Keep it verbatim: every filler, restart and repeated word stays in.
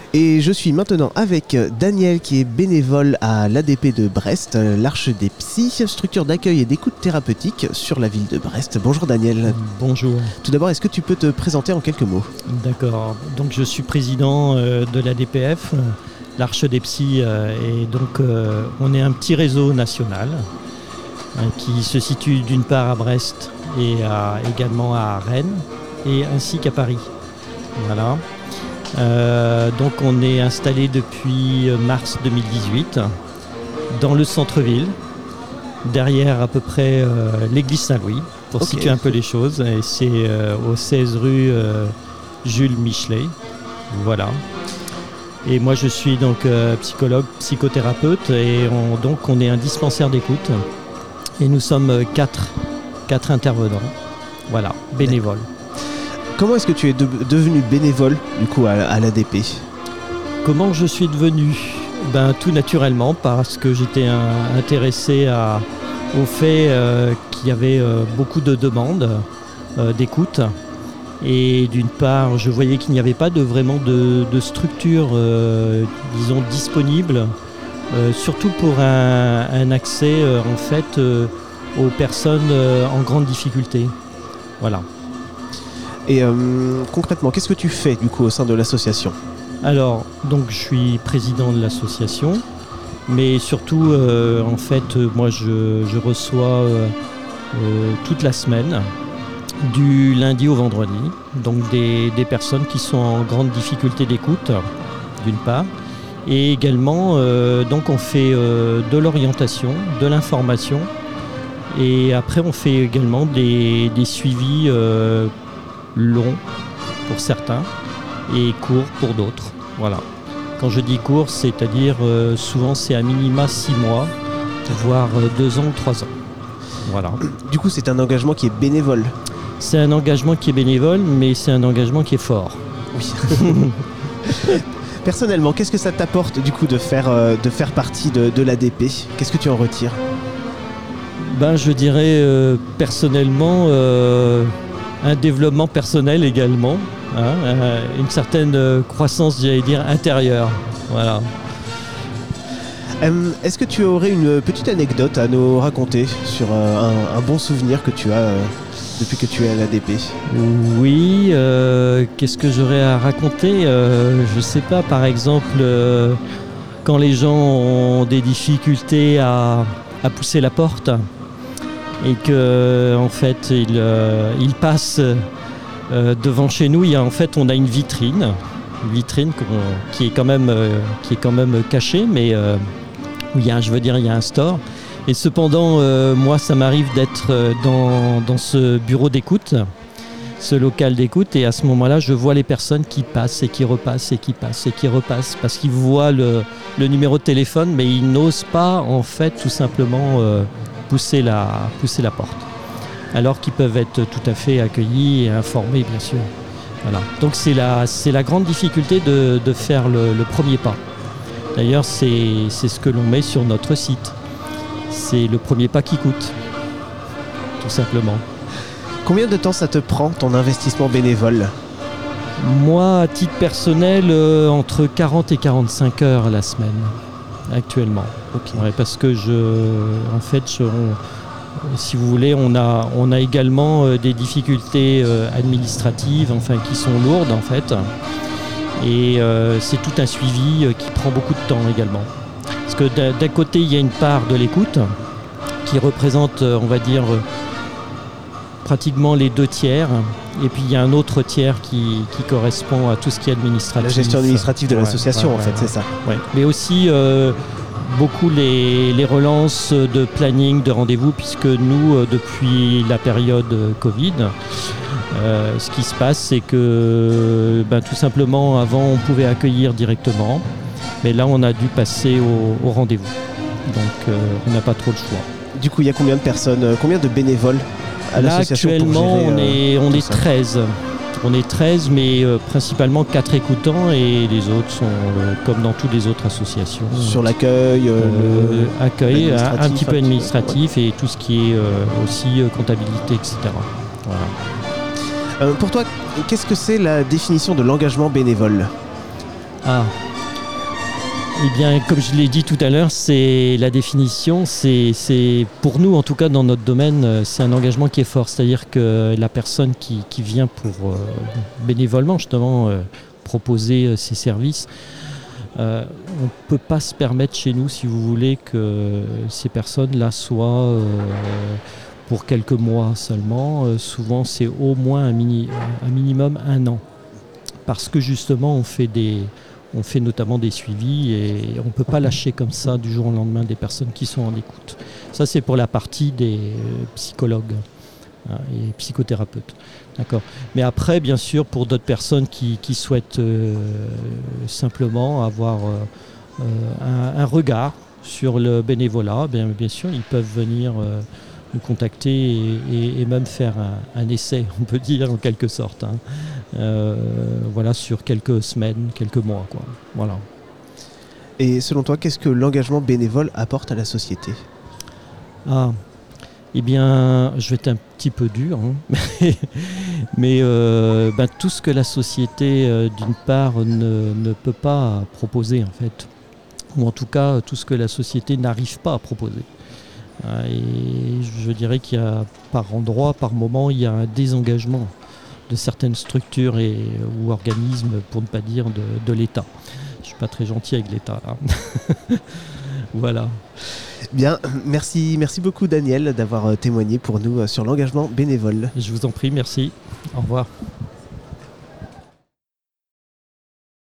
Et je suis maintenant avec Daniel qui est bénévole à l'A D P de Brest, l'Arche des Psys, structure d'accueil et d'écoute thérapeutique sur la ville de Brest. Bonjour Daniel. Bonjour. Tout d'abord, est-ce que tu peux te présenter en quelques mots ? D'accord. Donc je suis président euh, de l'A D P F, euh, l'Arche des Psys, euh, et donc euh, on est un petit réseau national euh, qui se situe d'une part à Brest et à, également à Rennes et ainsi qu'à Paris. Voilà. Euh, donc on est installé depuis mars deux mille dix-huit dans le centre-ville, derrière à peu près euh, l'église Saint-Louis, pour okay. situer un peu les choses. Et c'est euh, au seize rue euh, Jules Michelet. Voilà. Et moi je suis donc euh, psychologue, psychothérapeute, et on, donc on est un dispensaire d'écoute. Et nous sommes quatre, quatre intervenants. Voilà, bénévoles. Comment est-ce que tu es de- devenu bénévole du coup à, à l'A D P ? Comment je suis devenu ? Ben, tout naturellement parce que j'étais un, intéressé à, au fait euh, qu'il y avait euh, beaucoup de demandes euh, d'écoute. Et d'une part, je voyais qu'il n'y avait pas de, vraiment de, de structure, euh, disons, disponible, euh, surtout pour un, un accès euh, en fait euh, aux personnes euh, en grande difficulté. Voilà. Et euh, concrètement, qu'est-ce que tu fais du coup au sein de l'association ? Alors, donc je suis président de l'association, mais surtout, euh, en fait, moi je, je reçois euh, euh, toute la semaine, du lundi au vendredi, donc des, des personnes qui sont en grande difficulté d'écoute, d'une part, et également, euh, donc on fait euh, de l'orientation, de l'information, et après on fait également des, des suivis euh, long pour certains et court pour d'autres. Voilà. Quand je dis court, c'est-à-dire euh, souvent c'est à minima six mois, voire euh, deux ans ou trois ans. Voilà. Du coup, c'est un engagement qui est bénévole. C'est un engagement qui est bénévole, mais c'est un engagement qui est fort. Oui. Personnellement, qu'est-ce que ça t'apporte du coup de faire, euh, de faire partie de, de l'A D P ? Qu'est-ce que tu en retires ? Ben, je dirais euh, personnellement euh, un développement personnel également, hein, euh, une certaine euh, croissance, j'allais dire, intérieure. Voilà. Euh, est-ce que tu aurais une petite anecdote à nous raconter sur euh, un, un bon souvenir que tu as euh, depuis que tu es à l'A D P ? Oui, euh, qu'est-ce que j'aurais à raconter ? euh, Je sais pas, par exemple, euh, quand les gens ont des difficultés à, à pousser la porte et que en fait ils, euh, ils passent euh, devant chez nous, il y a, en fait on a une vitrine, une vitrine qui est quand même euh, qui est quand même cachée, mais euh, où il y a, je veux dire, il y a un store. Et cependant, euh, moi, ça m'arrive d'être dans, dans ce bureau d'écoute, ce local d'écoute, et à ce moment-là, je vois les personnes qui passent et qui repassent et qui passent et qui repassent, parce qu'ils voient le, le numéro de téléphone, mais ils n'osent pas, en fait, tout simplement euh, pousser la, pousser la porte. Alors qu'ils peuvent être tout à fait accueillis et informés, bien sûr. Voilà. Donc c'est la, c'est la grande difficulté de, de faire le, le premier pas. D'ailleurs, c'est, c'est ce que l'on met sur notre site. C'est le premier pas qui coûte, tout simplement. Combien de temps ça te prend, ton investissement bénévole ? Moi, à titre personnel, euh, entre quarante et quarante-cinq heures la semaine, actuellement. Okay. Ouais, parce que, je, en fait, je, on, si vous voulez, on a, on a également euh, des difficultés euh, administratives, enfin, qui sont lourdes, en fait. Et euh, c'est tout un suivi euh, qui prend beaucoup de temps également. Parce que d'un, d'un côté, il y a une part de l'écoute qui représente, euh, on va dire, euh, pratiquement les deux tiers. Et puis il y a un autre tiers qui, qui correspond à tout ce qui est administratif. La gestion administrative de ouais, l'association, ouais, en ouais, fait, ouais. c'est ça. Ouais. Mais aussi euh, beaucoup les, les relances de planning, de rendez-vous, puisque nous, euh, depuis la période Covid, Euh, ce qui se passe, c'est que ben, tout simplement, avant, on pouvait accueillir directement, mais là, on a dû passer au, au rendez-vous. Donc, euh, on n'a pas trop le choix. Du coup, il y a combien de personnes, euh, combien de bénévoles à là, l'association actuellement, pour gérer, on est, euh, on est ça. treize. On est treize, mais euh, principalement quatre écoutants, et les autres sont euh, comme dans toutes les autres associations. Sur l'accueil, euh, euh, le... accueil, un, un petit peu un administratif, ouais. Et tout ce qui est euh, aussi euh, comptabilité, et cetera. Voilà. Euh, pour toi, qu'est-ce que c'est la définition de l'engagement bénévole ? Ah. Eh bien, comme je l'ai dit tout à l'heure, c'est la définition, c'est, c'est pour nous, en tout cas dans notre domaine, c'est un engagement qui est fort. C'est-à-dire que la personne qui, qui vient pour euh, bénévolement justement euh, proposer euh, ses services, euh, on ne peut pas se permettre chez nous, si vous voulez, que ces personnes-là soient euh, pour quelques mois seulement. Euh, souvent, c'est au moins un, mini, un minimum un an. Parce que justement, on fait des... On fait notamment des suivis et on ne peut pas lâcher comme ça du jour au lendemain des personnes qui sont en écoute. Ça, c'est pour la partie des psychologues hein, et psychothérapeutes. D'accord. Mais après, bien sûr, pour d'autres personnes qui, qui souhaitent euh, simplement avoir euh, un, un regard sur le bénévolat, bien, bien sûr, ils peuvent venir euh, nous contacter et, et, et même faire un, un essai, on peut dire, en quelque sorte. Hein. Euh, voilà, sur quelques semaines, quelques mois, quoi. Voilà. Et selon toi, qu'est-ce que l'engagement bénévole apporte à la société ? Ah, eh bien, je vais être un petit peu dur, hein, mais euh, ben, tout ce que la société, euh, d'une part, ne, ne peut pas proposer, en fait, ou en tout cas, tout ce que la société n'arrive pas à proposer. Et je dirais qu'il y a, par endroit, par moment, il y a un désengagement de certaines structures et, ou organismes, pour ne pas dire de, de l'État. Je ne suis pas très gentil avec l'État, là. Voilà. Bien, merci, merci beaucoup Daniel d'avoir témoigné pour nous sur l'engagement bénévole. Je vous en prie, merci. Au revoir.